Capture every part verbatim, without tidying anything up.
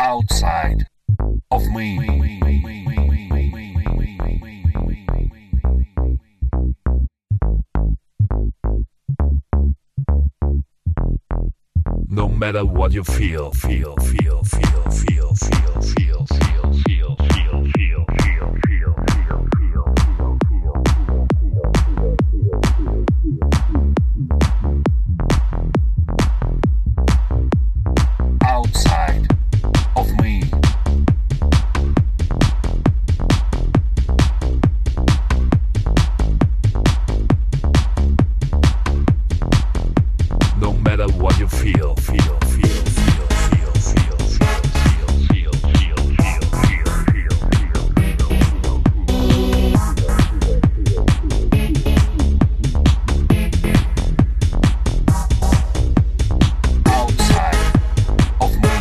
outside of me. No matter what you feel, feel, feel, feel, feel, feel, feel, feel, feel, feel, feel, feel, feel, feel, feel, feel, outside of me. No matter what you feel, feel, feel, feel, feel, feel, feel, feel, feel, feel, feel, feel, feel, outside of me.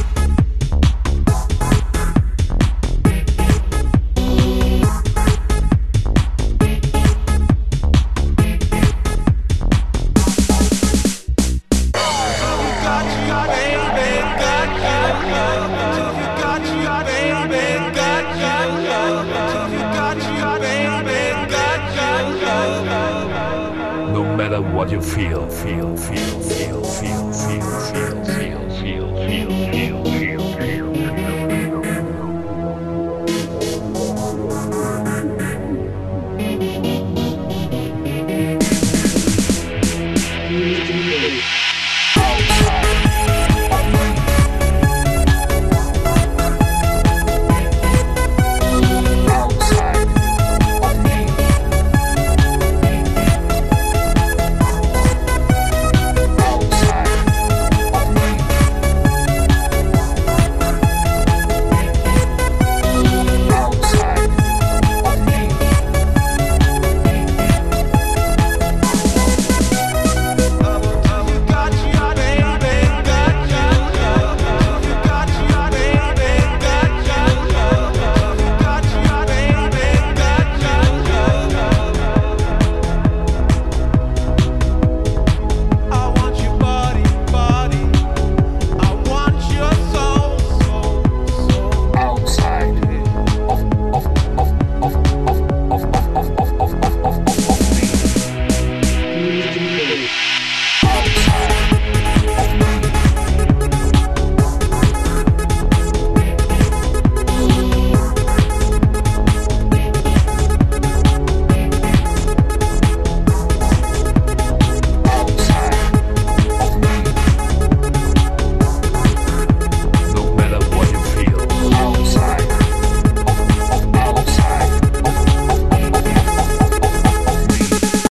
No matter what you feel, feel, feel, feel, feel, feel, feel, feel, feel, feel, feel, feel.